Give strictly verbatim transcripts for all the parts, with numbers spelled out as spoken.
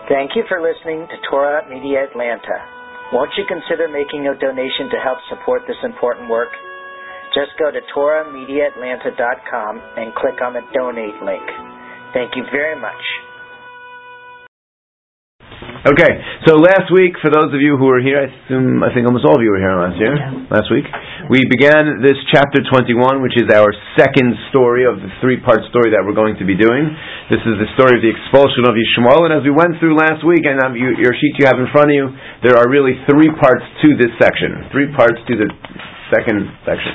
Thank you for listening to Torah Media Atlanta. Won't you consider making a donation to help support this important work? Just go to Torah Media Atlanta dot com and click on the donate link. Thank you very much. Okay, so last week, for those of you who were here, I assume, I think almost all of you were here last year, last week, we began this chapter twenty-one, which is our second story of the three-part story that we're going to be doing. This is the story of the expulsion of Yishmael, and as we went through last week, and um, you, your sheet you have in front of you, there are really three parts to this section, three parts to the second section.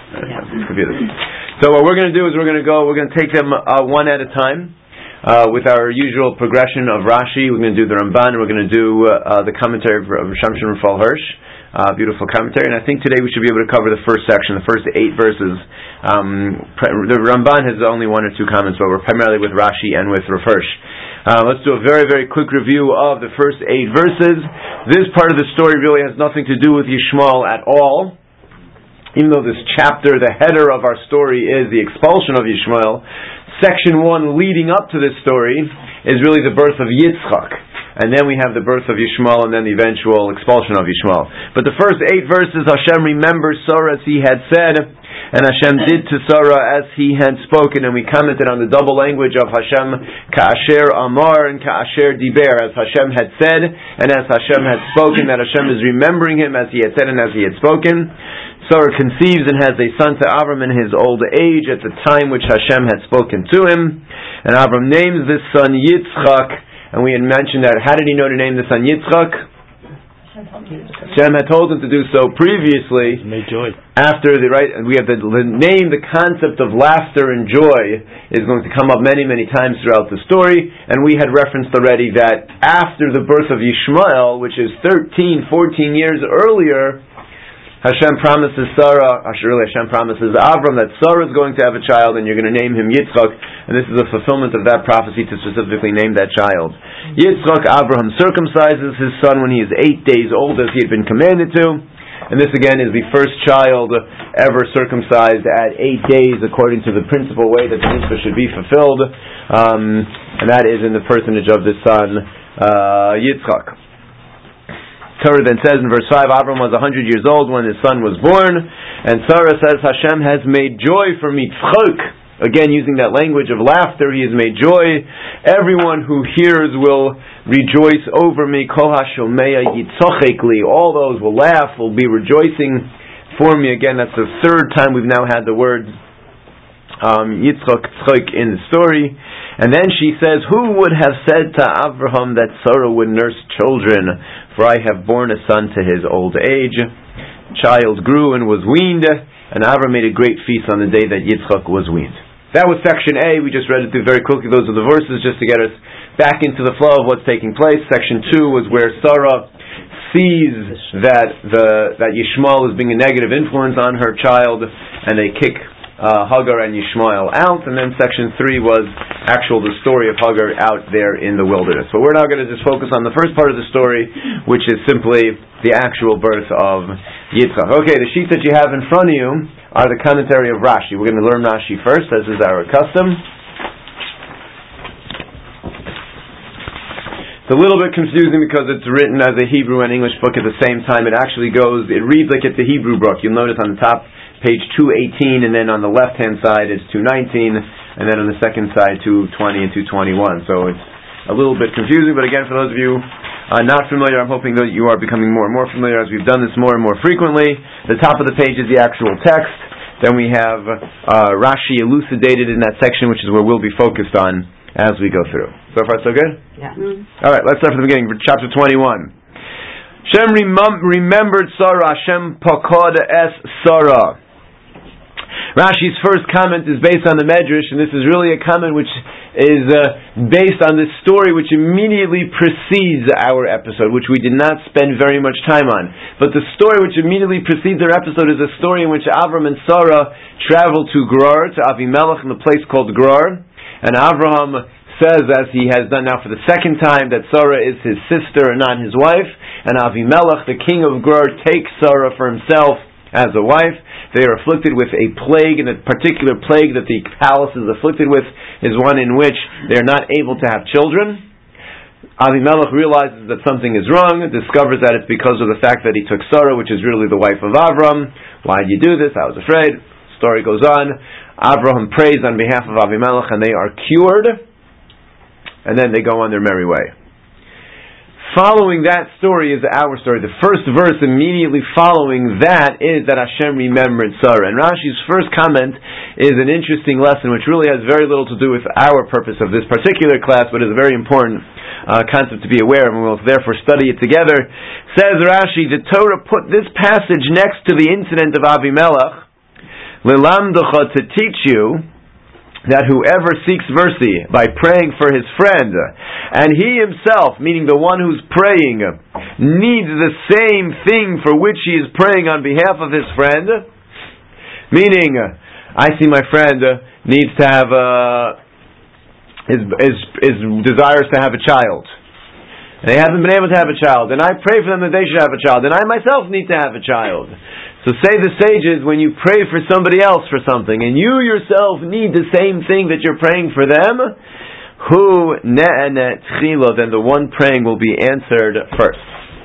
Yeah. So what we're going to do is we're going to go, we're going to take them uh, one at a time. Uh, with our usual progression of Rashi, we're going to do the Ramban, and we're going to do uh, uh, the commentary of Shimshon Raphael Hirsch, uh, beautiful commentary. And I think today we should be able to cover the first section, the first eight verses. Um, the Ramban has only one or two comments, but we're primarily with Rashi and with Rav Hirsch. Uh, let's do a very, very quick review of the first eight verses. This part of the story really has nothing to do with Yishmael at all. Even though this chapter, the header of our story is the expulsion of Yishmael, section one leading up to this story is really the birth of Yitzchak. And then we have the birth of Yishmael and then the eventual expulsion of Yishmael. But the first eight verses, Hashem remembers Sarah as he had said, and Hashem did to Sarah as he had spoken, and we commented on the double language of Hashem, Ka'asher Amar and Ka'asher Diber, as Hashem had said and as Hashem had spoken, that Hashem is remembering him as he had said and as he had spoken. Sarah conceives and has a son to Avram in his old age at the time which Hashem had spoken to him. And Avram names this son Yitzchak. And we had mentioned that. How did he know to name the son Yitzchak? Hashem had told him to do so previously. Made joy. After the right, we have the, the name, the concept of laughter and joy is going to come up many, many times throughout the story. And we had referenced already that after the birth of Yishmael, which is thirteen, fourteen years earlier, Hashem promises Sarah, really Hashem promises Avram that Sarah is going to have a child and you're going to name him Yitzchak, and this is a fulfillment of that prophecy to specifically name that child. Yitzchak, Abraham circumcises his son when he is eight days old as he had been commanded to, and this again is the first child ever circumcised at eight days according to the principal way that the mitzvah should be fulfilled, um, and that is in the personage of the son uh, Yitzchak. Torah then says in verse five, Avram was one hundred years old when his son was born, and Sarah says, Hashem has made joy for me, tzchok. Again, using that language of laughter, he has made joy. Everyone who hears will rejoice over me, kol hashomeya yitzochek li. All those will laugh, will be rejoicing for me. Again, that's the third time we've now had the word um, yitzchok, tzchok in the story. And then she says, who would have said to Abraham that Sarah would nurse children? For I have borne a son to his old age. Child grew and was weaned, and Abraham made a great feast on the day that Yitzchak was weaned. That was section A. We just read it through very quickly. Those are the verses just to get us back into the flow of what's taking place. Section two was where Sarah sees that the that Yishmael is being a negative influence on her child, and they kick Uh, Hagar and Yishmael out, and then section three was actual the story of Hagar out there in the wilderness. But we're now going to just focus on the first part of the story, which is simply the actual birth of Yitzchak. Okay, the sheets that you have in front of you are the commentary of Rashi. We're going to learn Rashi first, as is our custom. It's a little bit confusing because it's written as a Hebrew and English book at the same time. It actually goes, it reads like it's a Hebrew book. You'll notice on the top page two eighteen, and then on the left-hand side it's two nineteen, and then on the second side two twenty and two twenty-one. So it's a little bit confusing, but again, for those of you uh, not familiar, I'm hoping that you are becoming more and more familiar as we've done this more and more frequently. The top of the page is the actual text. Then we have uh, Rashi elucidated in that section, which is where we'll be focused on as we go through. So far, so good? Yeah. Mm-hmm. All right, let's start from the beginning, chapter twenty-one. Hashem remem- remembered Sarah, Hashem pakod es Sarah. Rashi's first comment is based on the Medrash, and this is really a comment which is uh, based on the story which immediately precedes our episode, which we did not spend very much time on. But the story which immediately precedes our episode is a story in which Avram and Sarah travel to Gerar, to Avimelech, in the place called Gerar, and Avraham says, as he has done now for the second time, that Sarah is his sister and not his wife, and Avimelech, the king of Gerar, takes Sarah for himself as a wife. They are afflicted with a plague, and a particular plague that the palace is afflicted with is one in which they are not able to have children. Avimelech realizes that something is wrong, discovers that it's because of the fact that he took Sarah, which is really the wife of Avram. Why did you do this? I was afraid. Story goes on. Avraham prays on behalf of Avimelech, and they are cured, and then they go on their merry way. Following that story is our story. The first verse immediately following that is that Hashem remembered Sarah. And Rashi's first comment is an interesting lesson which really has very little to do with our purpose of this particular class, but is a very important uh, concept to be aware of, and we'll therefore study it together. Says Rashi, the Torah put this passage next to the incident of Avimelech, Lilamducha, to teach you that whoever seeks mercy by praying for his friend, and he himself, meaning the one who's praying, needs the same thing for which he is praying on behalf of his friend, meaning, I see my friend needs to have a, is, is, is desires to have a child. They haven't been able to have a child, and I pray for them that they should have a child, and I myself need to have a child. So say the sages, when you pray for somebody else for something, and you yourself need the same thing that you're praying for them, hu ne'enet tchila, then the one praying will be answered first.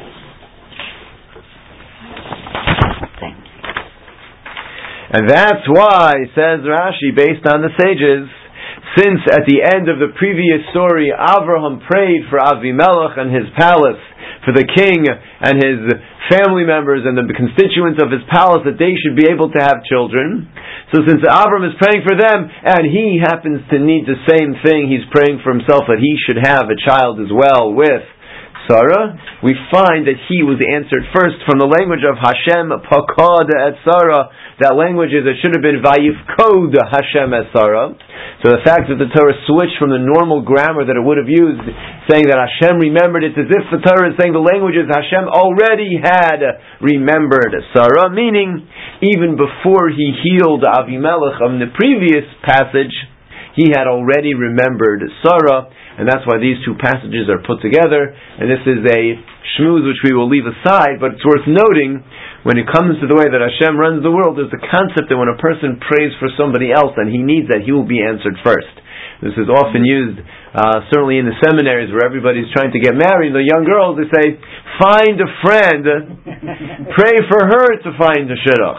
And that's why, says Rashi, based on the sages, since at the end of the previous story, Avraham prayed for Avimelech and his palace, for the king and his family members and the constituents of his palace, that they should be able to have children. So since Avram is praying for them, and he happens to need the same thing, he's praying for himself that he should have a child as well with Sarah, we find that he was answered first from the language of Hashem Pakad et Sarah. That language is, it should have been Vayifkod Hashem et Sarah. So the fact that the Torah switched from the normal grammar that it would have used, saying that Hashem remembered, it's as if the Torah is saying the language is Hashem already had remembered Sarah, meaning even before he healed Avimelech in the previous passage, he had already remembered Sarah. And that's why these two passages are put together. And this is a shmooze which we will leave aside, but it's worth noting, when it comes to the way that Hashem runs the world, there's the concept that when a person prays for somebody else and he needs that, he will be answered first. This is often used, uh, certainly in the seminaries where everybody's trying to get married, the young girls, they say, find a friend, pray for her to find a shidduch.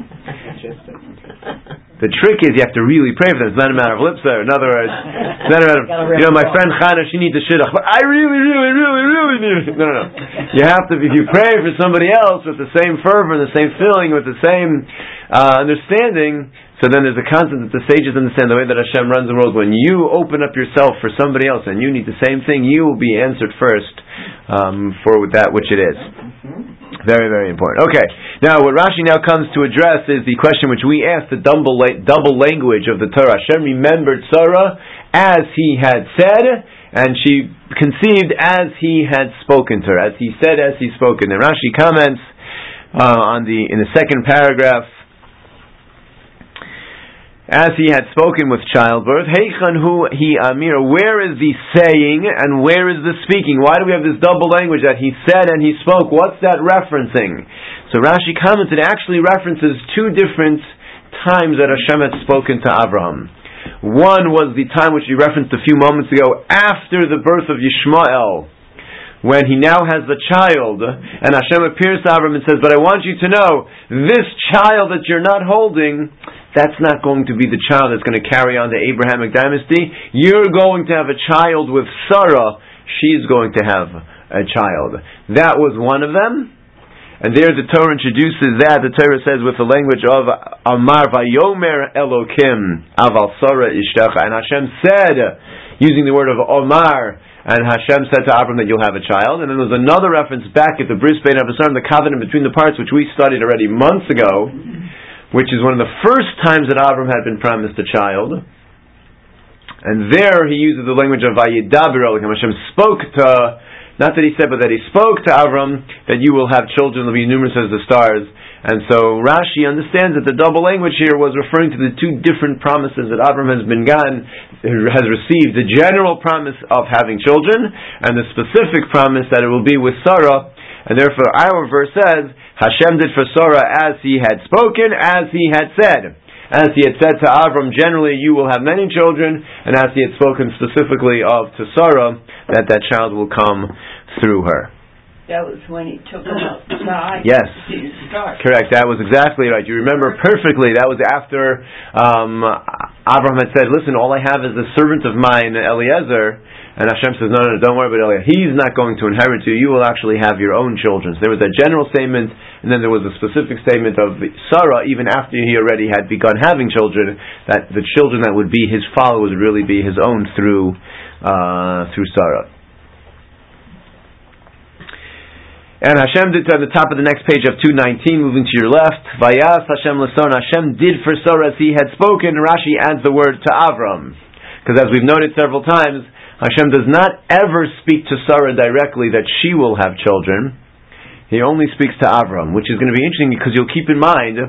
The trick is you have to really pray for them. It's not a matter of lip service. In other words, it's not a matter of, you know, my friend Chana, she needs a shidduch, but I really, really, really, really need it. No, no, no. You have to, if you pray for somebody else with the same fervor, the same feeling, with the same uh, understanding, so then there's a concept that the sages understand the way that Hashem runs the world. When you open up yourself for somebody else and you need the same thing, you will be answered first um, for that which it is. Very, very important. Okay, now what Rashi now comes to address is the question which we asked, the double, la- double language of the Torah. Hashem remembered Sarah as he had said, and she conceived as he had spoken to her. As he said, as he spoken. And Rashi comments uh, on the in the second paragraph, as he had spoken with childbirth, Heichan hu hi amir, where is the saying and where is the speaking? Why do we have this double language that he said and he spoke? What's that referencing? So Rashi commented, it actually references two different times that Hashem had spoken to Abraham. One was the time which he referenced a few moments ago, after the birth of Yishmael, when he now has the child, and Hashem appears to Abraham and says, but I want you to know, this child that you're not holding, that's not going to be the child that's going to carry on the Abrahamic dynasty. You're going to have a child with Sarah. She's going to have a child. That was one of them. And there the Torah introduces that. The Torah says with the language of Amar Vayomer Elokim Aval Sarah Ishtecha. And Hashem said, using the word of Omar, and Hashem said to Abram that you'll have a child. And then there's another reference back at the Bris Bein Avosar, the covenant between the parts, which we studied already months ago, which is one of the first times that Avram had been promised a child. And there he uses the language of Vayidaber Elokim. Hashem spoke to, not that he said, but that he spoke to Avram that you will have children, they'll be numerous as the stars. And so Rashi understands that the double language here was referring to the two different promises that Avram has been gotten, has received, the general promise of having children, and the specific promise that it will be with Sarah. And therefore our verse says, Hashem did for Sarah as he had spoken, as he had said. as he had said to Avram, generally you will have many children, and as he had spoken specifically of to Sarah, that that child will come through her. That was when he took him outside. Yes, to start. Correct. That was exactly right. You remember perfectly. That was after um, Abraham had said, "Listen, all I have is a servant of mine, Eliezer." And Hashem says, "No, no, no, don't worry about Eliezer. He's not going to inherit you. You will actually have your own children." So there was a general statement, and then there was a specific statement of Sarah, even after he already had begun having children, that the children that would be his followers would really be his own through uh, through Sarah. And Hashem did on the top of the next page of two nineteen, moving to your left, Vayas Hashem l'son, Hashem did for Sarah as he had spoken. Rashi adds the word to Avram. Because as we've noted several times, Hashem does not ever speak to Sarah directly that she will have children. He only speaks to Avram, which is going to be interesting because you'll keep in mind,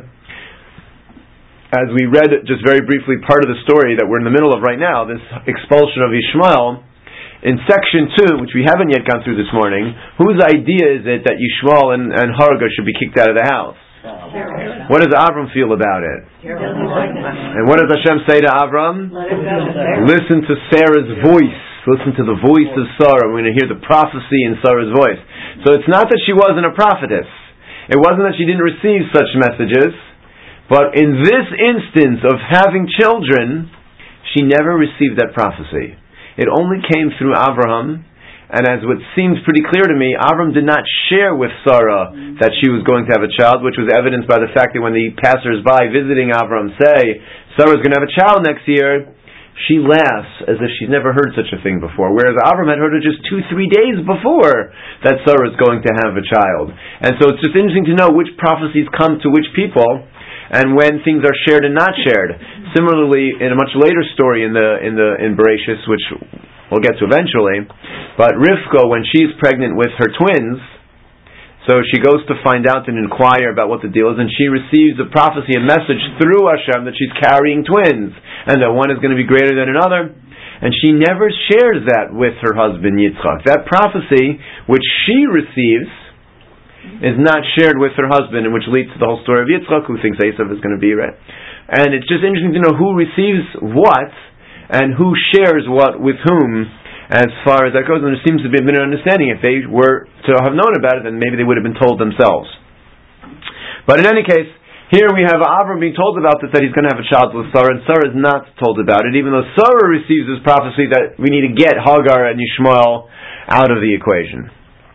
as we read just very briefly part of the story that we're in the middle of right now, this expulsion of Ishmael, in section two, which we haven't yet gone through this morning, whose idea is it that Yishmael and, and Hagar should be kicked out of the house? What does Avram feel about it? And what does Hashem say to Avram? Listen to Sarah's voice. Listen to the voice of Sarah. We're going to hear the prophecy in Sarah's voice. So it's not that she wasn't a prophetess. It wasn't that she didn't receive such messages. But in this instance of having children, she never received that prophecy. It only came through Abraham, and as what seems pretty clear to me, Abraham did not share with Sarah that she was going to have a child, which was evidenced by the fact that when the passers-by visiting Abraham say, Sarah's going to have a child next year, she laughs as if she's never heard such a thing before, whereas Abraham had heard it just two, three days before that Sarah's going to have a child. And so it's just interesting to know which prophecies come to which people, and when things are shared and not shared. Similarly, in a much later story in the in the in Bereshis, which we'll get to eventually, but Rivka, when she's pregnant with her twins, so she goes to find out and inquire about what the deal is, and she receives a prophecy, a message through Hashem that she's carrying twins, and that one is going to be greater than another. And she never shares that with her husband Yitzchak. That prophecy, which she receives, is not shared with her husband, and which leads to the whole story of Yitzchak, who thinks Esav is going to be right. And it's just interesting to know who receives what, and who shares what with whom, as far as that goes. And there seems to be a bit of understanding. If they were to have known about it, then maybe they would have been told themselves. But in any case, here we have Avram being told about this, that he's going to have a child with Sarah, and Sarah is not told about it, even though Sarah receives this prophecy that we need to get Hagar and Yishmael out of the equation.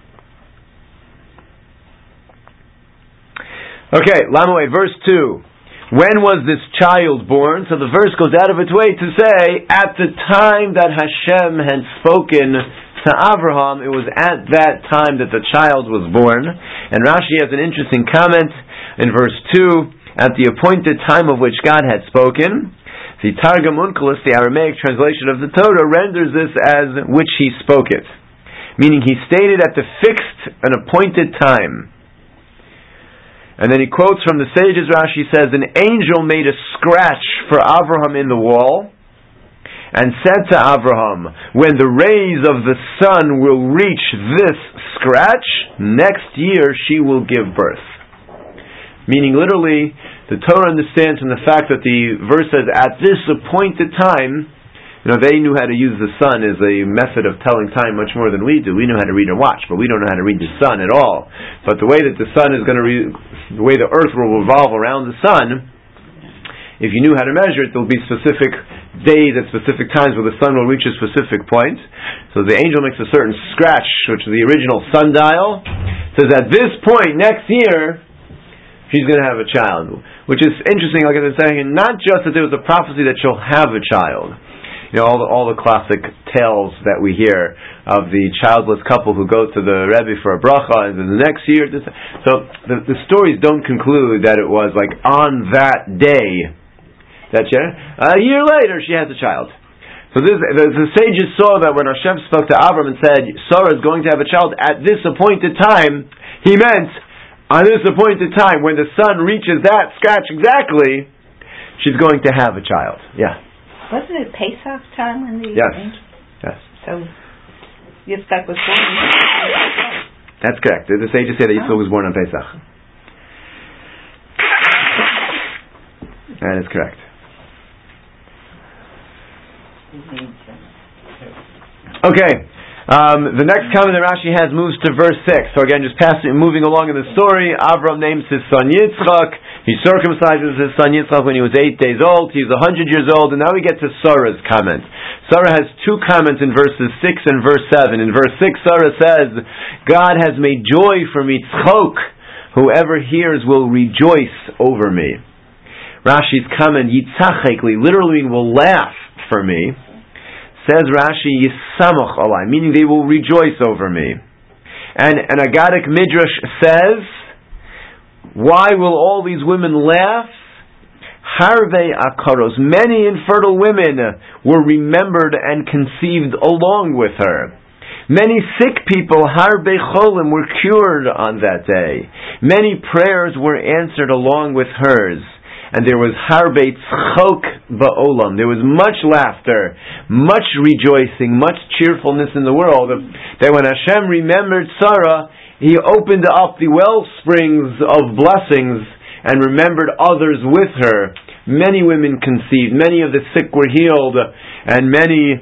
Okay, Lamue, verse two. When was this child born? So the verse goes out of its way to say, at the time that Hashem had spoken to Abraham, it was at that time that the child was born. And Rashi has an interesting comment in verse two, at the appointed time of which God had spoken. The Targum Onkelos, the Aramaic translation of the Torah, renders this as which he spoke it. Meaning he stated at the fixed and appointed time. And then he quotes from the sages. Rashi says, an angel made a scratch for Abraham in the wall and said to Abraham, when the rays of the sun will reach this scratch, next year she will give birth. Meaning literally, the Torah understands from the fact that the verse says, at this appointed time, you know, they knew how to use the sun as a method of telling time much more than we do. We know how to read a watch, but we don't know how to read the sun at all. But the way that the sun is going to re- the way the earth will revolve around the sun, if you knew how to measure it, there will be specific days at specific times where the sun will reach a specific point. So the angel makes a certain scratch, which is the original sundial, says at this point next year she's going to have a child. Which is interesting, like I was saying, not just that there was a prophecy that she'll have a child. You know, all the, all the classic tales that we hear of the childless couple who go to the Rebbe for a bracha, and then the next year, this, so the, the stories don't conclude that it was like on that day that she, a year later she has a child. So this, the, the sages saw that when Hashem spoke to Avram and said, Sarah is going to have a child at this appointed time, he meant on this appointed time, when the sun reaches that scratch exactly, she's going to have a child. Yeah. Wasn't it Pesach time when the... Yes. Yes. So, Yitzchak was born. That's correct. The sages say that Yitzchak was born on Pesach. That is correct. Okay. Um, the next comment that Rashi has moves to verse six. So again, just passing, moving along in the story, Avram names his son Yitzchak. He circumcises his son Yitzchak when he was eight days old. He's a hundred years old, and now we get to Sarah's comment. Sarah has two comments in verses six and verse seven. In verse six, Sarah says, God has made joy for me, tzchok. Whoever hears will rejoice over me. Rashi's comment, yitzachekli, literally will laugh for me. Says Rashi, yisamach alai, meaning they will rejoice over me. And an Agadic Midrash says, why will all these women laugh? Harvei akaros, many infertile women were remembered and conceived along with her. Many sick people, harvei cholim, were cured on that day. Many prayers were answered along with hers. And there was harbe tzchok ba'olam. There was much laughter, much rejoicing, much cheerfulness in the world. That when Hashem remembered Sarah, He opened up the well springs of blessings and remembered others with her. Many women conceived, many of the sick were healed, and many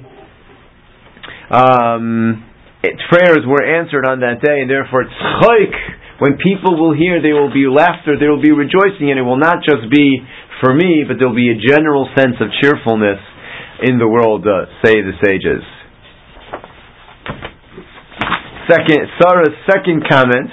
um, prayers were answered on that day. And therefore, tzchok, when people will hear, there will be laughter, there will be rejoicing, and it will not just be for me, but there will be a general sense of cheerfulness in the world, uh, say the sages. Second, Sarah's second comment,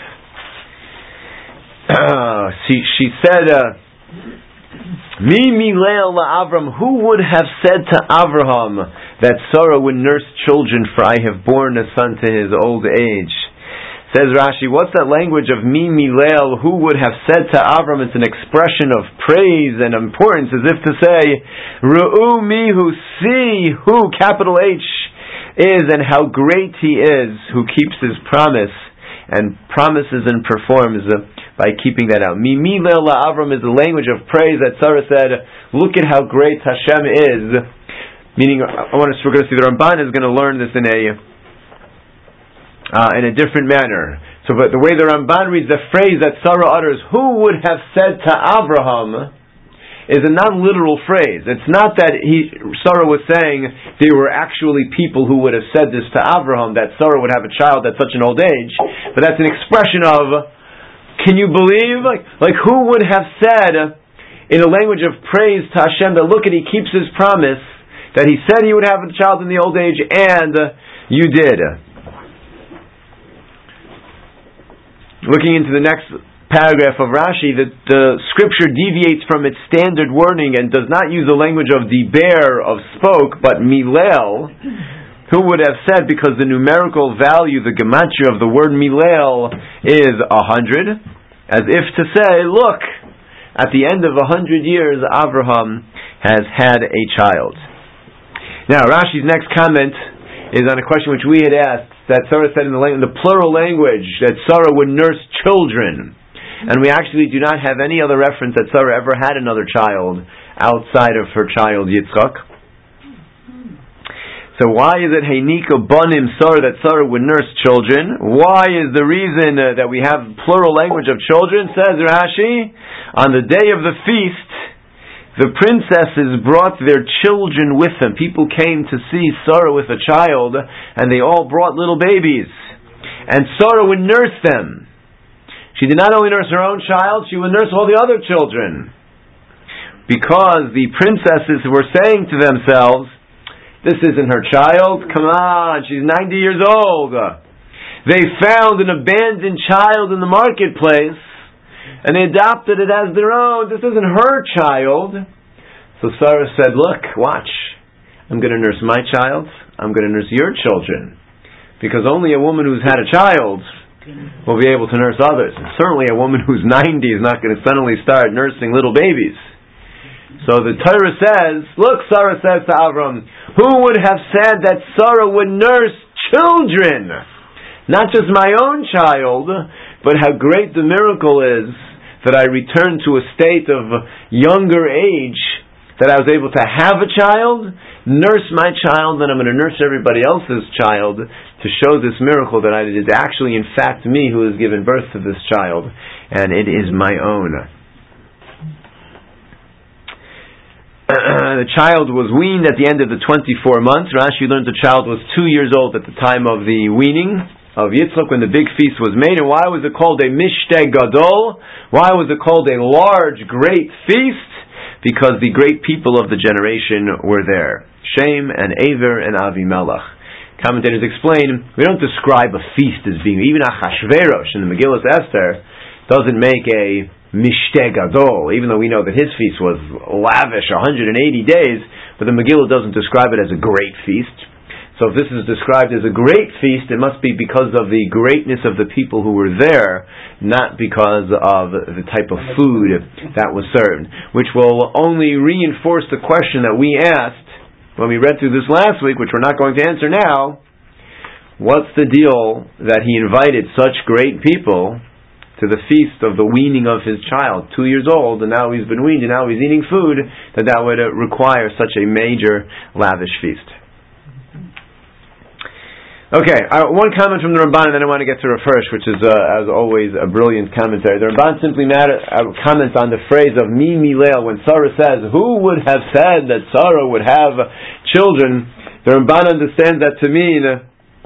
uh, she, she said, uh, Mi milel la'Avram, who would have said to Avraham that Sarah would nurse children, for I have borne a son to his old age? Says Rashi, what's that language of mi milel? Who would have said to Avram? It's an expression of praise and importance, as if to say, Ru'u mihu, see who, capital H, is and how great he is, who keeps his promise and promises and performs uh, by keeping that out. Mi milel la Avram is the language of praise that Sarah said, look at how great Hashem is. Meaning, I want to, we're going to see the Ramban is going to learn this in a Uh, in a different manner. So, but the way the Ramban reads the phrase that Sarah utters, who would have said to Avraham, is a non-literal phrase. It's not that he, Sarah was saying there were actually people who would have said this to Avraham, that Sarah would have a child at such an old age, but that's an expression of, can you believe? Like, like who would have said, in a language of praise to Hashem, that look at, he keeps his promise, that he said he would have a child in the old age, and uh, you did. Looking into the next paragraph of Rashi, that the scripture deviates from its standard wording and does not use the language of diber, of spoke, but milel. Who would have said, because the numerical value, the gematria of the word milel is a hundred, as if to say, look, at the end of a hundred years, Avraham has had a child. Now, Rashi's next comment is on a question which we had asked, that Sarah said in the, in the plural language that Sarah would nurse children. And we actually do not have any other reference that Sarah ever had another child outside of her child Yitzchak. So why is it Heinika Banim Sarah that Sarah would nurse children? Why is the reason uh, that we have plural language of children? Says Rashi, on the day of the feast, the princesses brought their children with them. People came to see Sarah with a child, and they all brought little babies. And Sarah would nurse them. She did not only nurse her own child, she would nurse all the other children. Because the princesses were saying to themselves, this isn't her child, come on, she's ninety years old. They found an abandoned child in the marketplace, and they adopted it as their own. This isn't her child. So Sarah said, look, watch. I'm going to nurse my child. I'm going to nurse your children. Because only a woman who's had a child will be able to nurse others. And certainly a woman who's ninety is not going to suddenly start nursing little babies. So the Torah says, look, Sarah says to Avram, who would have said that Sarah would nurse children? Not just my own child, but how great the miracle is that I returned to a state of younger age, that I was able to have a child, nurse my child, and I'm going to nurse everybody else's child to show this miracle that it is actually in fact me who has given birth to this child, and it is my own. the child was weaned at the end of the twenty-four months. Rashi learns the child was two years old at the time of the weaning of Yitzchak when the big feast was made. And why was it called a Mishteh Gadol? Why was it called a large, great feast? Because the great people of the generation were there. Shem and Aver and Avimelech. Commentators explain, we don't describe a feast as being, even Achashverosh in the Megillah Esther doesn't make a Mishteh Gadol, even though we know that his feast was lavish, one hundred eighty days, but the Megillah doesn't describe it as a great feast. So if this is described as a great feast, it must be because of the greatness of the people who were there, not because of the type of food that was served, which will only reinforce the question that we asked when we read through this last week, which we're not going to answer now. What's the deal that he invited such great people to the feast of the weaning of his child, two years old, and now he's been weaned, and now he's eating food, that that would uh, require such a major, lavish feast? Okay, uh, one comment from the Ramban, and then I want to get to Rav Hirsch, which is, uh, as always, a brilliant commentary. The Ramban simply matter, uh, comments on the phrase of Mi Milel, when Sarah says, who would have said that Sarah would have children? The Ramban understands that to mean, uh,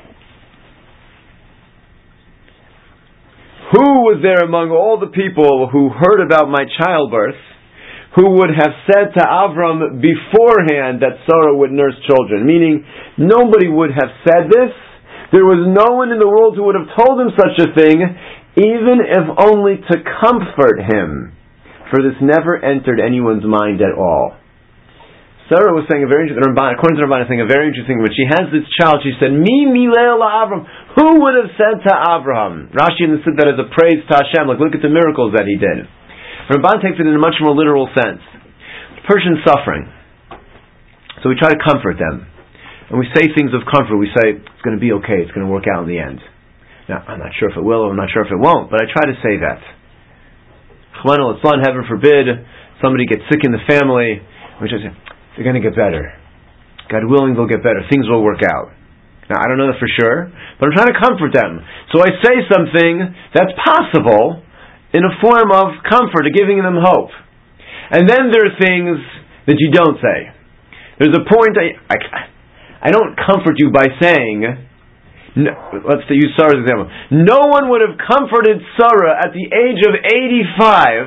who was there among all the people who heard about my childbirth, who would have said to Avram beforehand that Sarah would nurse children? Meaning, nobody would have said this. There was no one in the world who would have told him such a thing, even if only to comfort him. For this never entered anyone's mind at all. Sarah was saying a very interesting, according to the Ramban, saying a very interesting, when she has this child, she said, Mi milei Avram. Who would have said to Abraham? Rashi understood that as a praise to Hashem, like look at the miracles that he did. The Ramban takes it in a much more literal sense. The person's suffering. So we try to comfort them. And we say things of comfort. We say, it's going to be okay, it's going to work out in the end. Now, I'm not sure if it will, or I'm not sure if it won't, but I try to say that. Ch'mana l'Tzlan, heaven forbid, somebody gets sick in the family, we just say, they're going to get better. God willing, they'll get better. Things will work out. Now, I don't know that for sure, but I'm trying to comfort them. So I say something that's possible in a form of comfort, of giving them hope. And then there are things that you don't say. There's a point, I, I, I don't comfort you by saying, no, let's use Sarah's example. No one would have comforted Sarah at the age of eighty-five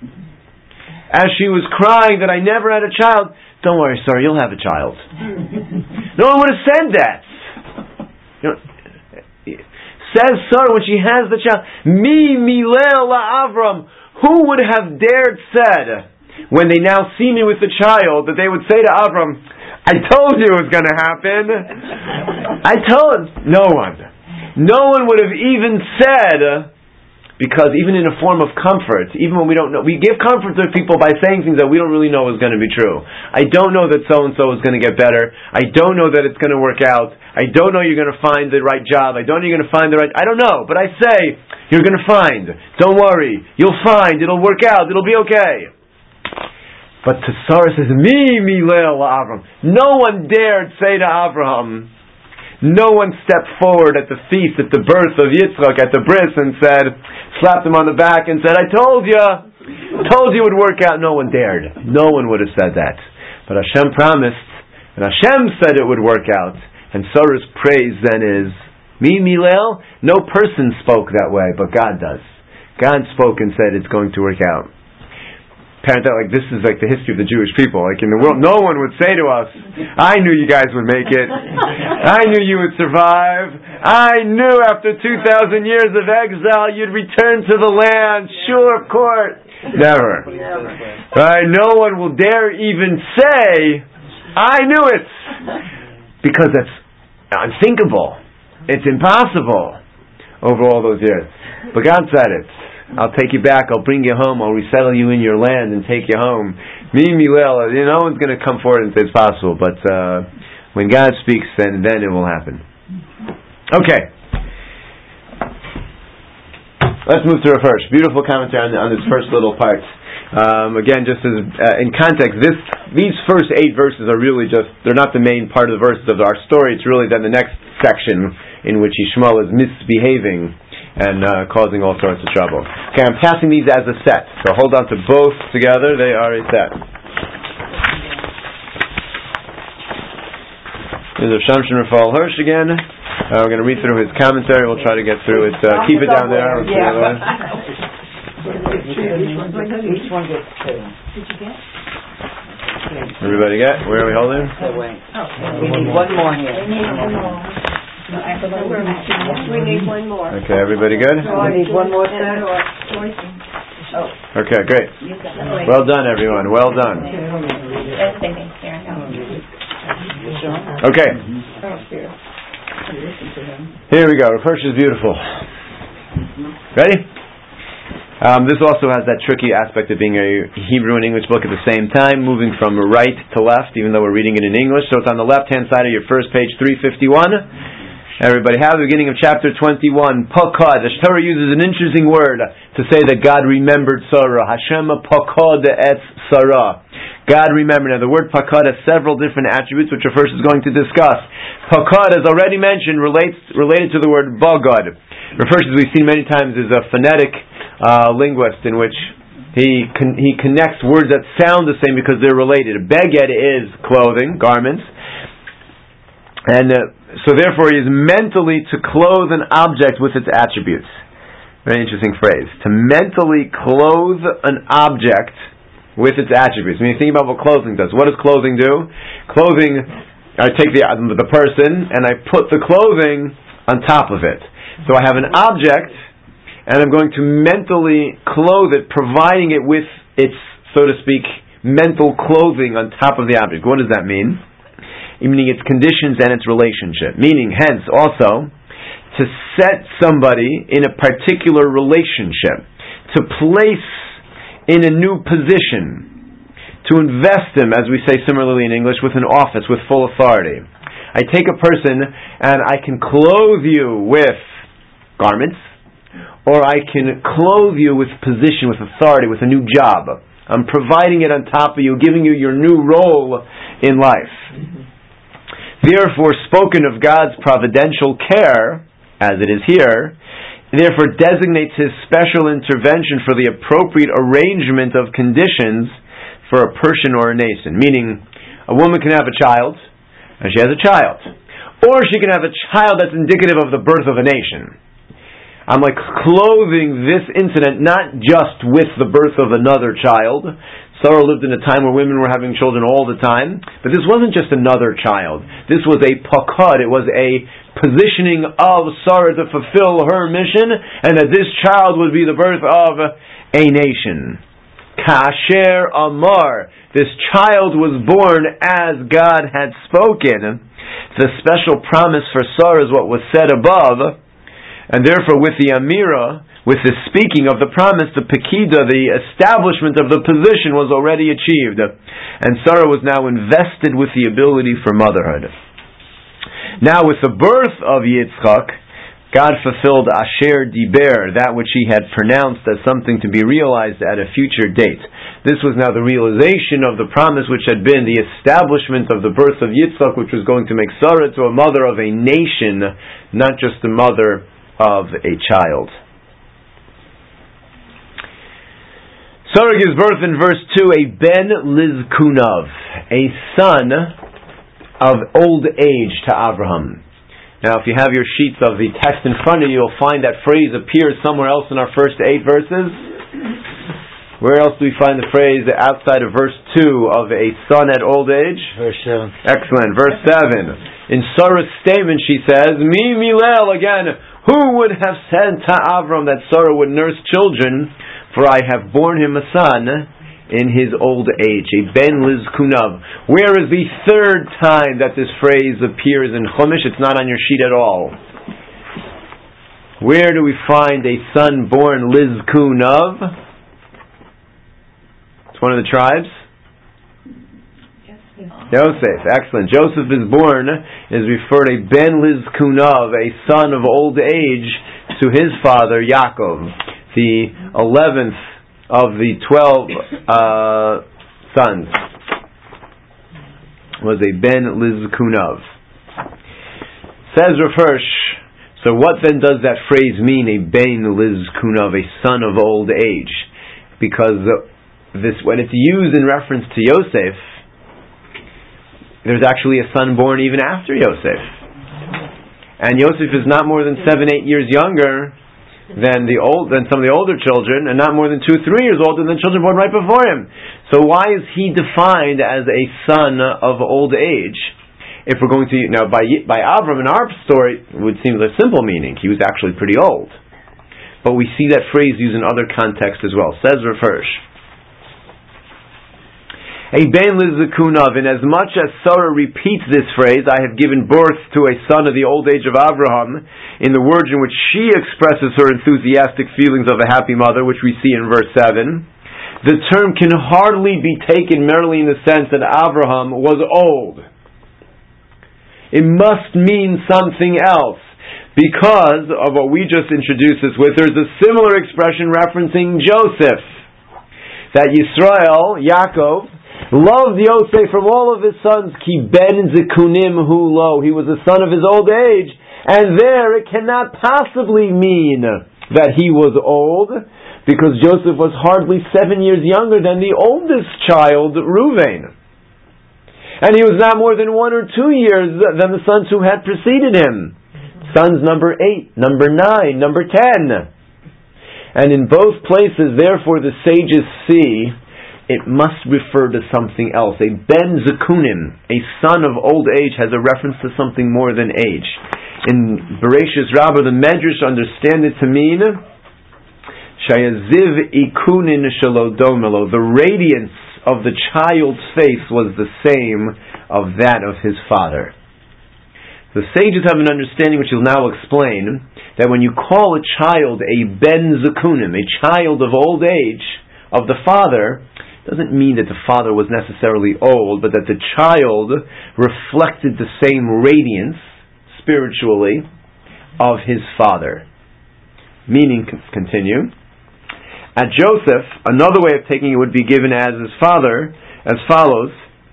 as she was crying that I never had a child. Don't worry, Sarah, you'll have a child. No one would have said that. You know, says Sarah when she has the child, Mi milei Avram. Who would have dared said, when they now see me with the child, that they would say to Avram, I told you it was going to happen. I told no one. No one would have even said, because even in a form of comfort, even when we don't know, we give comfort to people by saying things that we don't really know is going to be true. I don't know that so-and-so is going to get better. I don't know that it's going to work out. I don't know you're going to find the right job. I don't know you're going to find the right, I don't know, but I say, you're going to find. Don't worry. You'll find. It'll work out. It'll be okay. But to Sarah says, Mi milei Avram. No one dared say to Abraham, no one stepped forward at the feast, at the birth of Yitzchak, at the bris, and said, slapped him on the back and said, I told you, told you it would work out. No one dared. No one would have said that. But Hashem promised, and Hashem said it would work out. And Sarah's praise then is, Mi milei, no person spoke that way, but God does. God spoke and said it's going to work out. Apparently, like this is like the history of the Jewish people. Like in the world, no one would say to us, I knew you guys would make it. I knew you would survive. I knew after two thousand years of exile you'd return to the land. Sure, of course. Never. Right? No one will dare even say, I knew it. Because that's unthinkable. It's impossible over all those years. But God said it. I'll take you back, I'll bring you home, I'll resettle you in your land and take you home. Mi milei, you know, no one's going to come forward and say it's possible, but uh, when God speaks, then, then it will happen. Okay. Let's move to Rav Hirsch. Beautiful commentary on, on this first little part. Um, again, just as uh, in context, this these first eight verses are really just, they're not the main part of the verses of our story, it's really then the next section in which Yishmael is misbehaving and uh, causing all sorts of trouble. Okay, I'm passing these as a set. So hold on to both together. They are a set. This is Shamshin Raphael Hirsch again. Uh, we're going to read through his commentary. We'll try to get through it. Uh, keep it down there. Yeah. Everybody get? Where are we holding? We need one more here. We need one more. We need one more. Okay, everybody good? We need one more set. Okay, great. Well done, everyone. Well done. Okay. Here we go. Rav Hirsch is beautiful. Ready? Um, this also has that tricky aspect of being a Hebrew and English book at the same time, moving from right to left, even though we're reading it in English. So it's on the left-hand side of your first page, three fifty-one. Everybody have the beginning of chapter twenty-one. Pakad. The Torah uses an interesting word to say that God remembered Sarah. Hashem pakad et Sarah. God remembered. Now the word pakad has several different attributes which our first is going to discuss. Pakad, as already mentioned, relates related to the word bagad. Refers, as we've seen many times, is a phonetic uh, linguist in which he con- he connects words that sound the same because they're related. Beged is clothing, garments, and uh, so therefore he is mentally to clothe an object with its attributes. Very interesting phrase. To mentally clothe an object with its attributes. When you think about what clothing does, what does clothing do? Clothing, I take the the person and I put the clothing on top of it. So I have an object and I'm going to mentally clothe it, providing it with its, so to speak, mental clothing on top of the object. What does that mean? Meaning its conditions and its relationship. Meaning, hence, also, to set somebody in a particular relationship, to place in a new position, to invest them, as we say similarly in English, with an office, with full authority. I take a person and I can clothe you with garments, or I can clothe you with position, with authority, with a new job. I'm providing it on top of you, giving you your new role in life. Therefore, spoken of God's providential care, as it is here, therefore designates His special intervention for the appropriate arrangement of conditions for a person or a nation. Meaning, a woman can have a child, and she has a child. Or she can have a child that's indicative of the birth of a nation. I'm like clothing this incident not just with the birth of another child. Sarah lived in a time where women were having children all the time, but this wasn't just another child. This was a pakad. It was a positioning of Sarah to fulfill her mission, and that this child would be the birth of a nation. Kasher Amar. This child was born as God had spoken. The special promise for Sarah is what was said above. And therefore, with the Amira, with the speaking of the promise, the Pekida, the establishment of the position was already achieved. And Sarah was now invested with the ability for motherhood. Now, with the birth of Yitzchak, God fulfilled Asher Diber, that which He had pronounced as something to be realized at a future date. This was now the realization of the promise which had been the establishment of the birth of Yitzchak, which was going to make Sarah to a mother of a nation, not just a mother of a child. Sarah gives birth in verse two, a ben lizkunav, a son of old age to Abraham. Now, if you have your sheets of the text in front of you, you'll find that phrase appears somewhere else in our first eight verses. Where else do we find the phrase outside of verse two of a son at old age? Verse seven. Excellent. Verse seven. In Sarah's statement, she says, Mi milel, again, who would have said to Avram that Sarah would nurse children? For I have borne him a son in his old age, a ben lizkunav. Where is the third time that this phrase appears in Chumash? It's not on your sheet at all. Where do we find a son born lizkunav? It's one of the tribes. Joseph, excellent. Joseph is born, is referred a ben lizkunav, a son of old age, to his father Yaakov, the eleventh of the twelve uh, sons, was a ben lizkunav. Says Rav Hirsch, so what then does that phrase mean, a ben lizkunav, a son of old age? Because this, when it's used in reference to Yosef, there's actually a son born even after Yosef. And Yosef is not more than seven, eight years younger than the old than some of the older children, and not more than two, three years older than children born right before him. So why is he defined as a son of old age? If we're going to now by by Avram in our story, it would seem a simple meaning. He was actually pretty old, but we see that phrase used in other contexts as well. Says Rav Hirsch, a ben lizakunav, in as much as Sarah repeats this phrase, I have given birth to a son of the old age of Abraham, in the words in which she expresses her enthusiastic feelings of a happy mother, which we see in verse seven, the term can hardly be taken merely in the sense that Abraham was old. It must mean something else, because of what we just introduced us with. There's a similar expression referencing Joseph, that Yisrael, Yaakov, loved Yosef from all of his sons, ki ben zikunim hu lo. He was the son of his old age, and there it cannot possibly mean that he was old, because Joseph was hardly seven years younger than the oldest child, Reuven. And he was not more than one or two years than the sons who had preceded him. Sons number eight, number nine, number ten. And in both places, therefore, the sages see it must refer to something else. A ben zekunim, a son of old age, has a reference to something more than age. In Bereshis Rabbah, the Medrash understand it to mean shayaziv ikunin shalodomelo. The radiance of the child's face was the same of that of his father. The sages have an understanding, which he'll now explain, that when you call a child a ben zekunim, a child of old age, of the father, doesn't mean that the father was necessarily old, but that the child reflected the same radiance, spiritually, of his father. Meaning, continue, at Joseph, another way of taking it would be given as his father, as follows,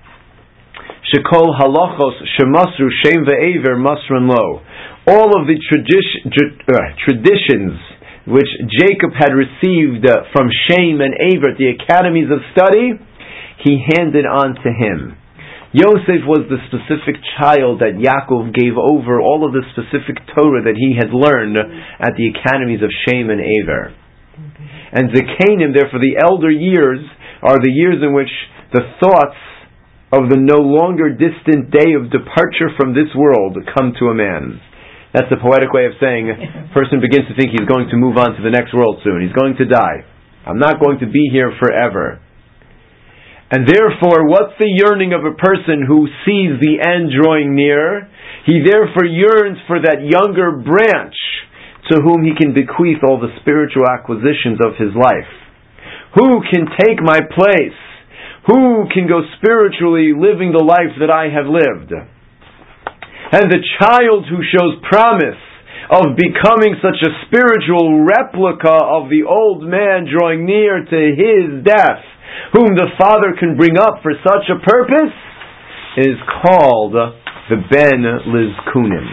Shekol halachos shemasru shem ve'ever masran lo. All of the tradi- uh, traditions which Jacob had received uh, from Shem and Aver, the academies of study, he handed on to him. Yosef was the specific child that Yaakov gave over all of the specific Torah that he had learned at the academies of Shem and Aver. And Zekanim, therefore the elder years, are the years in which the thoughts of the no longer distant day of departure from this world come to a man. That's the poetic way of saying a person begins to think he's going to move on to the next world soon. He's going to die. I'm not going to be here forever. And therefore, what's the yearning of a person who sees the end drawing near? He therefore yearns for that younger branch to whom he can bequeath all the spiritual acquisitions of his life. Who can take my place? Who can go spiritually living the life that I have lived? And the child who shows promise of becoming such a spiritual replica of the old man drawing near to his death, whom the father can bring up for such a purpose, is called the Ben Lizkunim.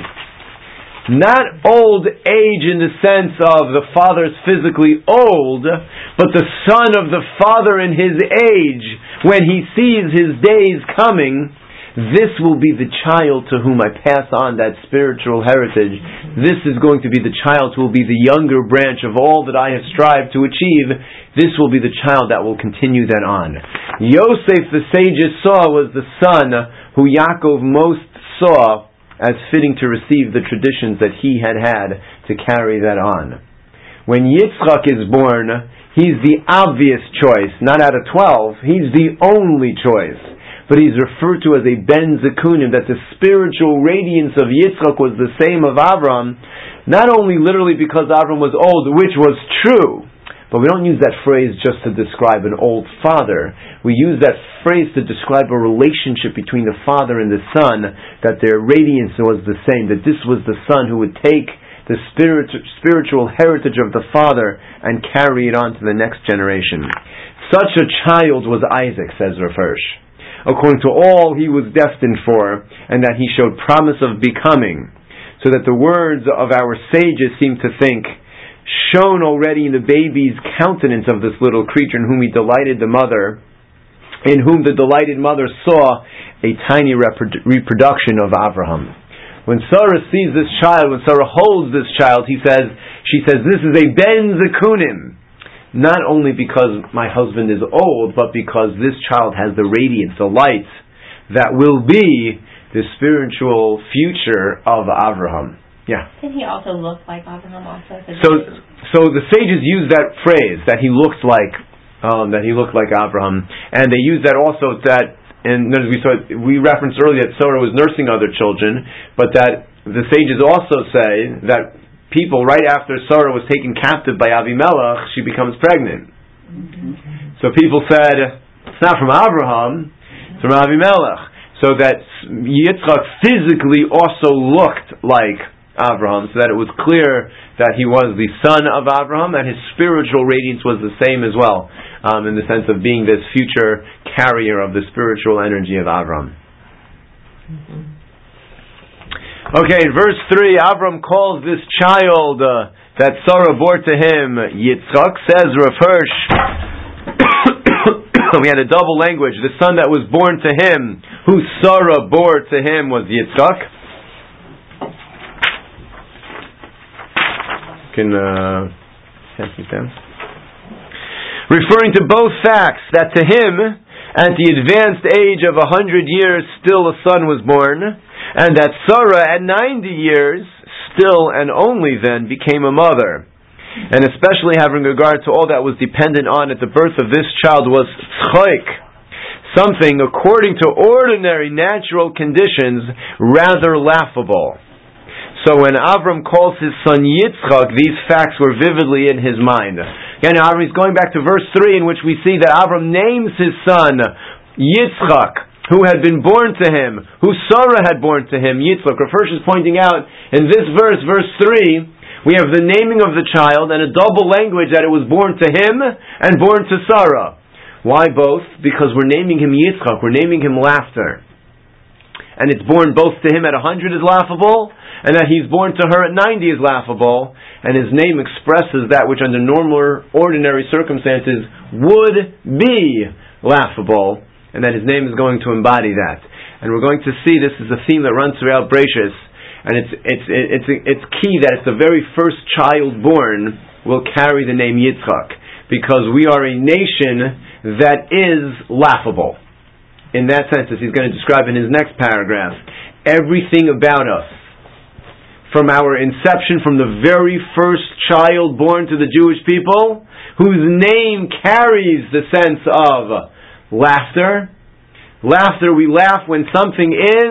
Not old age in the sense of the father's physically old, but the son of the father in his age, when he sees his days coming, this will be the child to whom I pass on that spiritual heritage. This is going to be the child who will be the younger branch of all that I have strived to achieve. This will be the child that will continue that on. Yosef, the sages saw, was the son who Yaakov most saw as fitting to receive the traditions that he had had to carry that on. When Yitzchak is born, he's the obvious choice, not out of twelve. He's the only choice. But he's referred to as a Ben Zekunim, that the spiritual radiance of Yitzchak was the same of Avram, not only literally because Avram was old, which was true, but we don't use that phrase just to describe an old father. We use that phrase to describe a relationship between the father and the son, that their radiance was the same, that this was the son who would take the spirit, spiritual heritage of the father and carry it on to the next generation. Such a child was Isaac, says Rav Hirsch, according to all he was destined for, and that he showed promise of becoming, so that the words of our sages seem to think, shown already in the baby's countenance of this little creature in whom he delighted the mother, in whom the delighted mother saw a tiny reprodu- reproduction of Avraham. When Sarah sees this child, when Sarah holds this child, he says, she says, this is a ben zekunim. Not only because my husband is old, but because this child has the radiance, the light, that will be the spiritual future of Avraham. Yeah. Did he also look like Avraham also? So, so the sages use that phrase, that he looked like, um, that he looked like Avraham, and they use that also that, and as we saw, we referenced earlier that Sarah was nursing other children, but that the sages also say that people, right after Sarah was taken captive by Avimelech, she becomes pregnant. Mm-hmm. So people said, it's not from Abraham, it's from Avimelech. So that Yitzchak physically also looked like Abraham, so that it was clear that he was the son of Abraham, and his spiritual radiance was the same as well, um, in the sense of being this future carrier of the spiritual energy of Abraham. Mm-hmm. Okay, in verse three, Avram calls this child uh, that Sarah bore to him Yitzchak. Says Rav Hirsch, we had a double language. The son that was born to him, who Sarah bore to him, was Yitzchak. Can uh, pass it down. Referring to both facts, that to him, at the advanced age of a hundred years, still a son was born, and that Sarah, at ninety years, still and only then became a mother. And especially having regard to all that was dependent on at the birth of this child was tzchoik, something, according to ordinary natural conditions, rather laughable. So when Avram calls his son Yitzchak, these facts were vividly in his mind. Again, Avram is going back to verse three, in which we see that Avram names his son Yitzchak, who had been born to him, who Sarah had born to him, Yitzchak. Rav Hirsch is pointing out, in this verse, verse three, we have the naming of the child and a double language that it was born to him and born to Sarah. Why both? Because we're naming him Yitzchak, we're naming him laughter. And it's born both to him at a hundred is laughable, and that he's born to her at ninety is laughable, and his name expresses that which under normal, ordinary circumstances would be laughable, and that his name is going to embody that. And we're going to see this is a theme that runs throughout Bereishis, and it's it's it's it's key that it's the very first child born will carry the name Yitzchak, because we are a nation that is laughable. In that sense, as he's going to describe in his next paragraph, everything about us, from our inception, from the very first child born to the Jewish people, whose name carries the sense of laughter. Laughter, we laugh when something is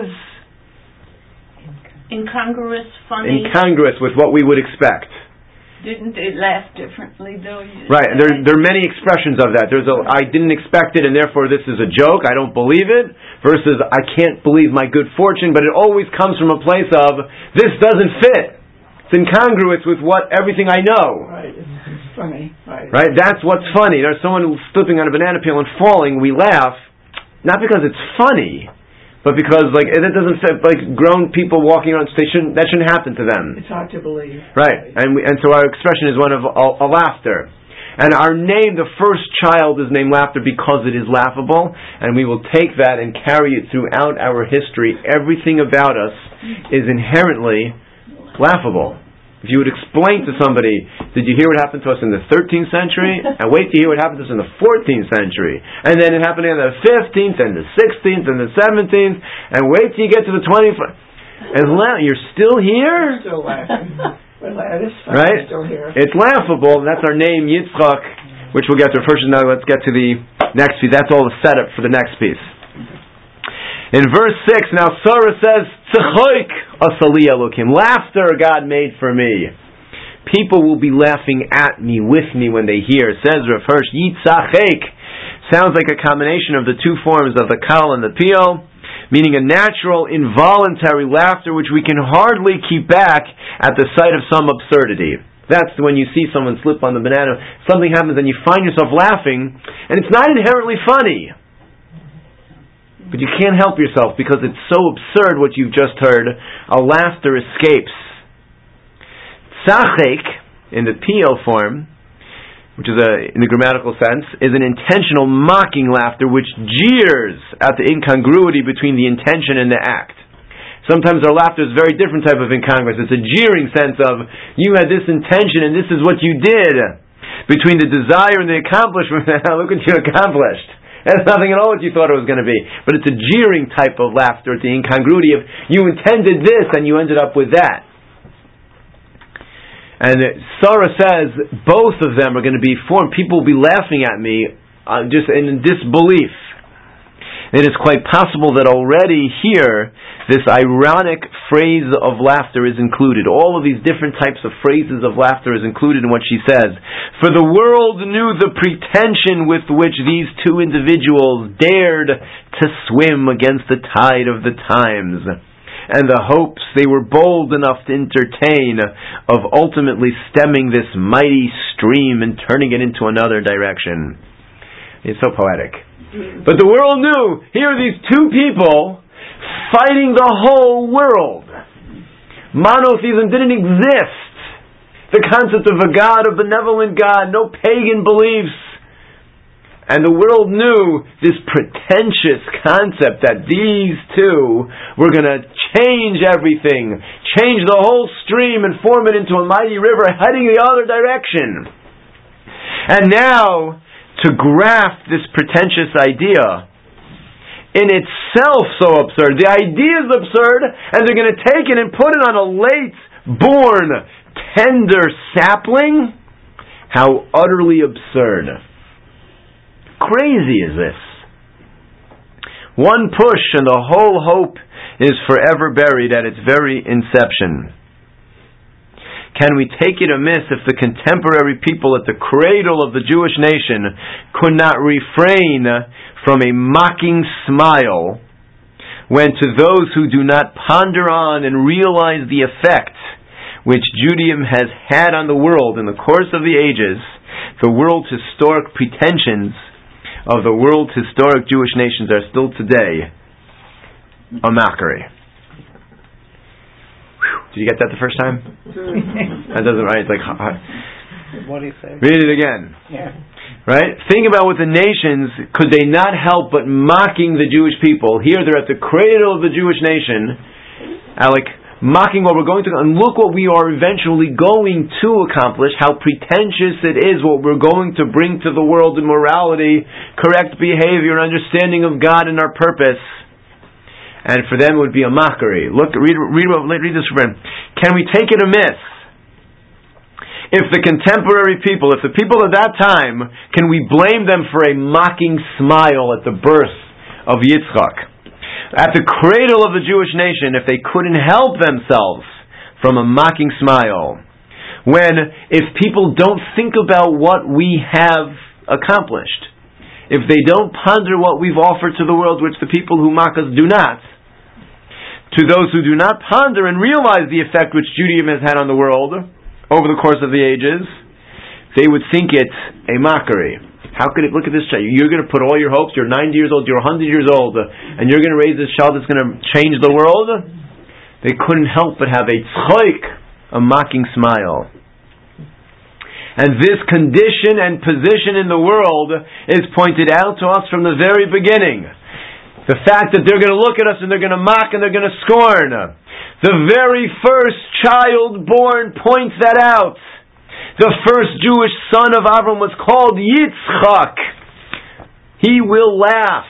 incongruous, funny. Incongruous with what we would expect. Didn't they laugh differently, though? Right, there, there are many expressions of that. There's a, I didn't expect it, and therefore this is a joke, I don't believe it, versus I can't believe my good fortune, but it always comes from a place of, this doesn't fit. It's incongruous with what, everything I know. Right, it's funny. Right. Right, that's what's funny. There's someone who's slipping on a banana peel and falling, we laugh, not because it's funny, but because, like, it doesn't fit, like, grown people walking around, they shouldn't, that shouldn't happen to them. It's hard to believe. Right, and we, and so our expression is one of a, a laughter. And our name, the first child, is named laughter because it is laughable, and we will take that and carry it throughout our history. Everything about us is inherently laughable. If you would explain to somebody, did you hear what happened to us in the thirteenth century? And wait to hear what happened to us in the fourteenth century. And then it happened in the fifteenth, and the sixteenth, and the seventeenth, and wait till you get to the twenty-first. And la- you're still here? Still laughing. Well, that is fun. Right? Still here. It's laughable, and that's our name, Yitzchak, which we'll get to first. Now let's get to the next piece. That's all the setup for the next piece. In verse six, now Sarah says, Tzechoik asali Elokim. Laughter God made for me. People will be laughing at me, with me, when they hear. Says Rav Hirsch, Yitzachek. Sounds like a combination of the two forms of the kal and the pio, meaning a natural, involuntary laughter which we can hardly keep back at the sight of some absurdity. That's when you see someone slip on the banana, something happens and you find yourself laughing, and it's not inherently funny. But you can't help yourself because it's so absurd what you've just heard. A laughter escapes. Tzachek, in the pio form, which is a, in the grammatical sense, is an intentional mocking laughter which jeers at the incongruity between the intention and the act. Sometimes our laughter is a very different type of incongruence. It's a jeering sense of, you had this intention and this is what you did. Between the desire and the accomplishment, look what you accomplished. That's nothing at all what you thought it was going to be. But it's a jeering type of laughter. It's the incongruity of, you intended this and you ended up with that. And Sarah says both of them are going to be formed. People will be laughing at me uh, just in disbelief. It is quite possible that already here this ironic phrase of laughter is included. All of these different types of phrases of laughter is included in what she says. For the world knew the pretension with which these two individuals dared to swim against the tide of the times, and the hopes they were bold enough to entertain of ultimately stemming this mighty stream and turning it into another direction. It's so poetic. But the world knew, here are these two people fighting the whole world. Monotheism didn't exist. The concept of a God, a benevolent God, no pagan beliefs. And the world knew this pretentious concept that these two were going to change everything, change the whole stream and form it into a mighty river heading the other direction. And now, to graft this pretentious idea, in itself so absurd. The idea is absurd, and they're going to take it and put it on a late-born, tender sapling? How utterly absurd. Crazy is this. One push and the whole hope is forever buried at its very inception. Can we take it amiss if the contemporary people at the cradle of the Jewish nation could not refrain from a mocking smile when to those who do not ponder on and realize the effect which Judaism has had on the world in the course of the ages, the world's historic pretensions of the world's historic Jewish nations are still today a mockery. Whew. Did you get that the first time? That doesn't, right? It's like, what do you say? Read it again. Yeah. Right? Think about what the nations, could they not help but mocking the Jewish people? Here they're at the cradle of the Jewish nation, Alec, mocking what we're going to, and look what we are eventually going to accomplish, how pretentious it is what we're going to bring to the world in morality, correct behavior, and understanding of God and our purpose. And for them it would be a mockery. Look, read, read, read this again. Can we take it amiss if the contemporary people, if the people of that time, can we blame them for a mocking smile at the birth of Yitzchak? At the cradle of the Jewish nation, if they couldn't help themselves from a mocking smile, when, if people don't think about what we have accomplished, if they don't ponder what we've offered to the world, which the people who mock us do not, to those who do not ponder and realize the effect which Judaism has had on the world over the course of the ages, they would think it's a mockery. How could it, look at this child, you're going to put all your hopes, you're ninety years old, you're one hundred years old, and you're going to raise this child that's going to change the world? They couldn't help but have a tzchoik, a mocking smile. And this condition and position in the world is pointed out to us from the very beginning. The fact that they're going to look at us and they're going to mock and they're going to scorn. The very first child born points that out. The first Jewish son of Avram was called Yitzchak. He will laugh.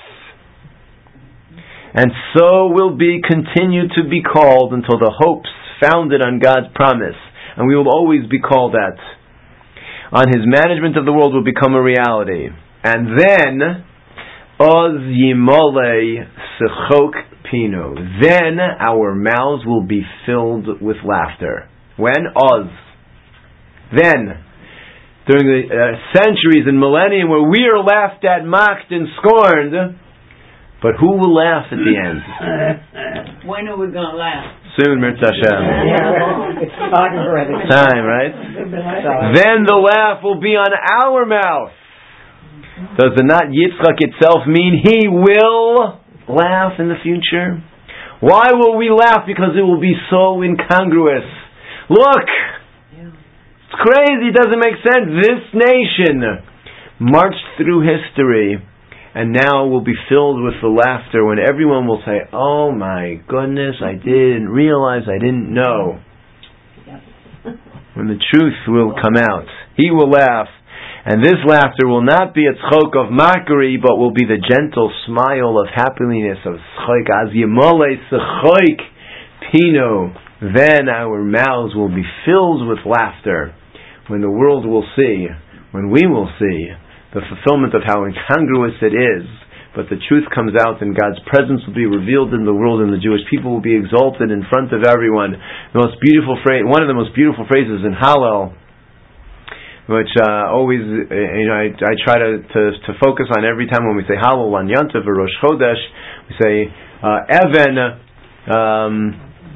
And so will be continued to be called until the hopes founded on God's promise. And we will always be called that. On His management of the world will become a reality. And then, Oz Yimole Sechok Pinu. Then our mouths will be filled with laughter. When? Oz. Then, during the uh, centuries and millennium where we are laughed at, mocked, and scorned, but who will laugh at the end? When are we going to laugh? Soon, Mirz Hashem. It's time already. Time, right? Then the laugh will be on our mouth. Does the not Yitzchak itself mean he will laugh in the future? Why will we laugh? Because it will be so incongruous. Look! crazy, it doesn't make sense. This nation marched through history and now will be filled with the laughter when everyone will say, oh my goodness, I didn't realize, I didn't know. When the truth will come out, he will laugh. And this laughter will not be a tzchok of mockery, but will be the gentle smile of happiness, of tzchok. Az yemole tzchok pino. Then our mouths will be filled with laughter. When the world will see, when we will see, the fulfillment of how incongruous it is, but the truth comes out and God's presence will be revealed in the world and the Jewish people will be exalted in front of everyone. The most beautiful phrase, one of the most beautiful phrases in Hallel, which uh, always, uh, you know, I, I try to, to to focus on every time when we say Hallel on Yom Tov or Rosh Chodesh, we say uh, Even um,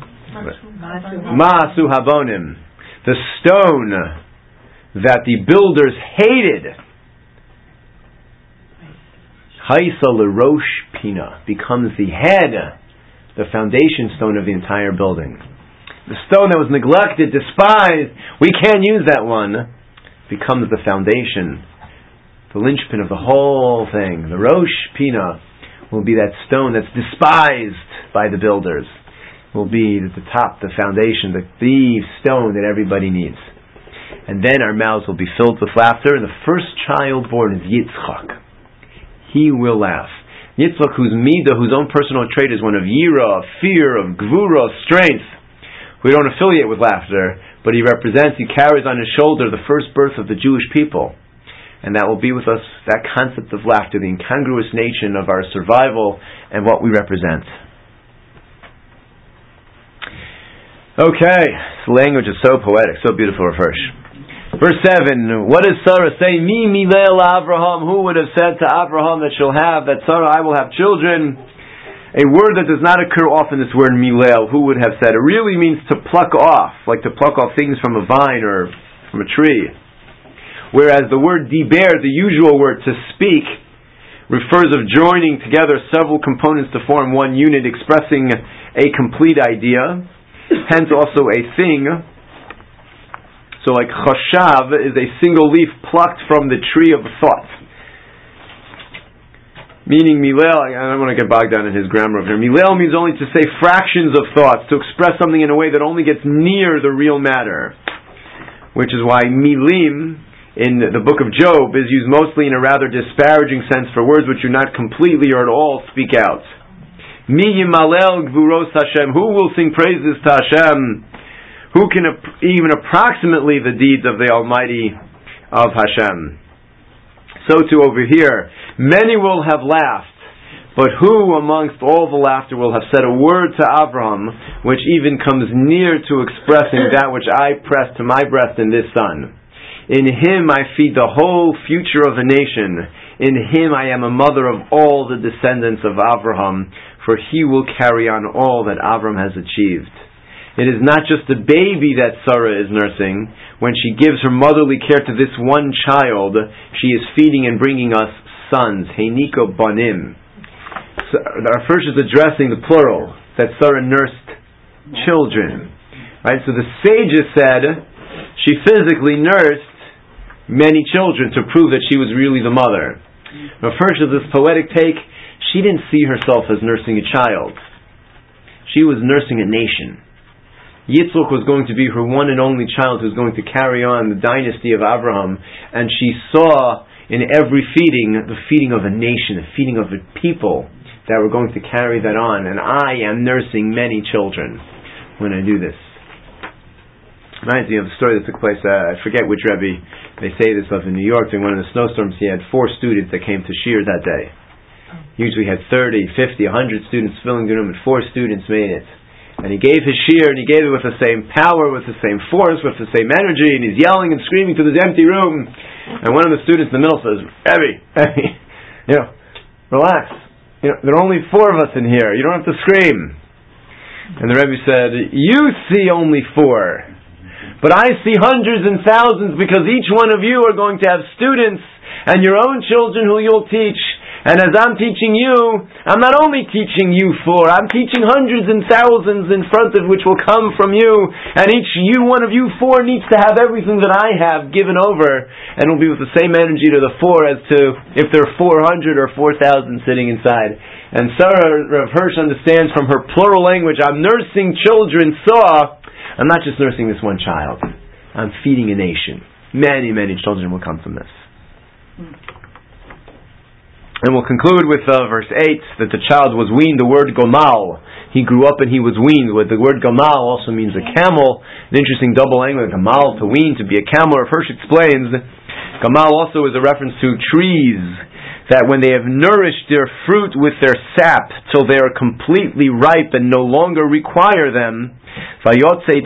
Ma'asu Habonim, the stone that the builders hated. Haisa L'Rosh Pina becomes the head, the foundation stone of the entire building. The stone that was neglected, despised, we can't use that one, becomes the foundation, the linchpin of the whole thing. The Rosh Pina will be that stone that's despised by the builders. Will be at the top, the foundation, the, the stone that everybody needs. And then our mouths will be filled with laughter, and the first child born is Yitzchak. He will laugh. Yitzchak, whose midah, whose own personal trait is one of yira, of fear, of gvura, of strength. We don't affiliate with laughter, but he represents, he carries on his shoulder the first birth of the Jewish people. And that will be with us, that concept of laughter, the incongruous nature of our survival and what we represent. Okay, this language is so poetic, so beautiful, Rav Hirsch. Verse seven, what does Sarah say? Mi milel Avraham, who would have said to Avraham that she'll have, that Sarah, I will have children? A word that does not occur often, this word milel, who would have said? It really means to pluck off, like to pluck off things from a vine or from a tree. Whereas the word diber, the usual word to speak, refers of joining together several components to form one unit, expressing a complete idea, hence also a thing. So like chashav is a single leaf plucked from the tree of thought. Meaning milel, I don't want to get bogged down in his grammar over here. Milel means only to say fractions of thoughts, to express something in a way that only gets near the real matter. Which is why milim in the book of Job is used mostly in a rather disparaging sense for words which do not completely or at all speak out. Mi yimalel gvuros Hashem, who will sing praises to Hashem? Who can ap- even approximately the deeds of the Almighty of Hashem? So too over here, many will have laughed, but who amongst all the laughter will have said a word to Abraham, which even comes near to expressing that which I press to my breast in this son? In him I feed the whole future of a nation. In him I am a mother of all the descendants of Abraham, for he will carry on all that Abraham has achieved. It is not just a baby that Sarah is nursing. When she gives her motherly care to this one child, she is feeding and bringing us sons. Heiniko banim. So, our first is addressing the plural, that Sarah nursed children. Right? So the sages said she physically nursed many children to prove that she was really the mother. But first is this poetic take, she didn't see herself as nursing a child. She was nursing a nation. Yitzchak was going to be her one and only child who was going to carry on the dynasty of Abraham, and she saw in every feeding the feeding of a nation, the feeding of a people that were going to carry that on, and I am nursing many children when I do this. Reminds me of a story that took place, uh, I forget which Rebbe they say this of in New York. During one of the snowstorms, he had four students that came to shiur that day. Usually had thirty, fifty, one hundred students filling the room, and four students made it. And he gave his shiur, and he gave it with the same power, with the same force, with the same energy, and he's yelling and screaming to this empty room. And one of the students in the middle says, Rebbe, Rebbe, you know, relax. You know, there are only four of us in here. You don't have to scream. And the Rebbe said, you see only four. But I see hundreds and thousands, because each one of you are going to have students and your own children who you'll teach. And as I'm teaching you, I'm not only teaching you four, I'm teaching hundreds and thousands in front of which will come from you, and each you, one of you four, needs to have everything that I have given over, and will be with the same energy to the four as to if there are four hundred or four thousand sitting inside. And Sarah Rav Hirsch understands from her plural language, I'm nursing children, saw, I'm not just nursing this one child, I'm feeding a nation. Many, many children will come from this. And we'll conclude with uh, verse eight, that the child was weaned, the word gomal. He grew up and he was weaned. The word gomal also means a camel. An interesting double language, gomal, to wean, to be a camel. Rav Hirsch explains, gomal also is a reference to trees, that when they have nourished their fruit with their sap till they are completely ripe and no longer require them, the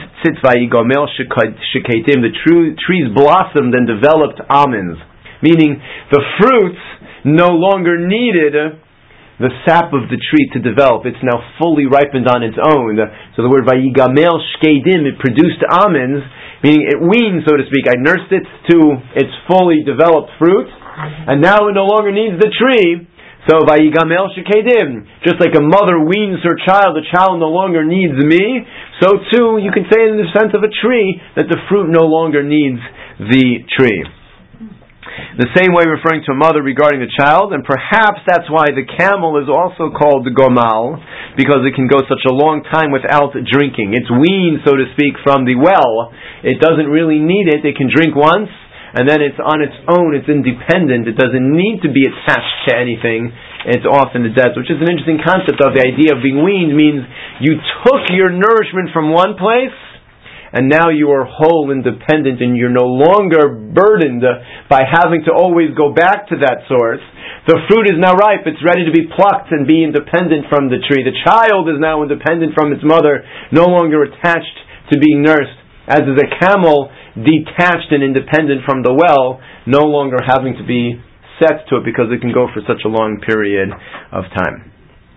trees blossomed and developed almonds. Meaning, the fruits no longer needed the sap of the tree to develop. It's now fully ripened on its own. So the word vayigamel shkedim, it produced almonds, meaning it weaned, so to speak. I nursed it to its fully developed fruit, and now it no longer needs the tree. So vayigamel shkedim, just like a mother weans her child, the child no longer needs me. So too, you can say in the sense of a tree, that the fruit no longer needs the tree. The same way referring to a mother regarding the child, and perhaps that's why the camel is also called the gomal, because it can go such a long time without drinking. It's weaned, so to speak, from the well. It doesn't really need it. It can drink once, and then it's on its own. It's independent. It doesn't need to be attached to anything. It's off in the desert, which is an interesting concept of the idea of being weaned. Means you took your nourishment from one place, and now you are whole, independent, and you're no longer burdened by having to always go back to that source. The fruit is now ripe. It's ready to be plucked and be independent from the tree. The child is now independent from its mother, no longer attached to being nursed, as is a camel detached and independent from the well, no longer having to be set to it because it can go for such a long period of time.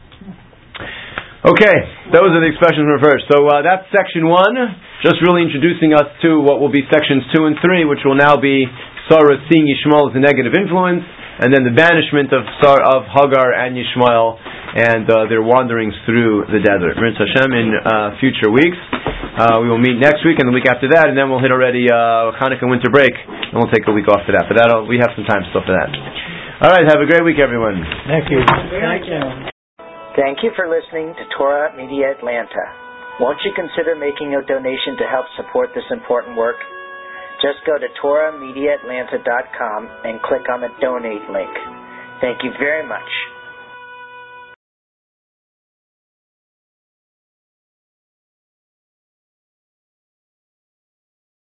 Okay, those are the expressions reversed. So uh, that's section one, just really introducing us to what will be sections two and three, which will now be Sarah seeing Yishmael as a negative influence, and then the banishment of Sar of Hagar and Yishmael, and uh, their wanderings through the desert. Mirz Hashem, in uh, future weeks, uh, we will meet next week and the week after that, and then we'll hit already uh, Hanukkah winter break, and we'll take a week off for that. But that'll, we have some time still for that. All right, have a great week, everyone. Thank you. Thank you. Thank you for listening to Torah Media Atlanta. Won't you consider making a donation to help support this important work? Just go to Torah Media Atlanta dot com and click on the donate link. Thank you very much.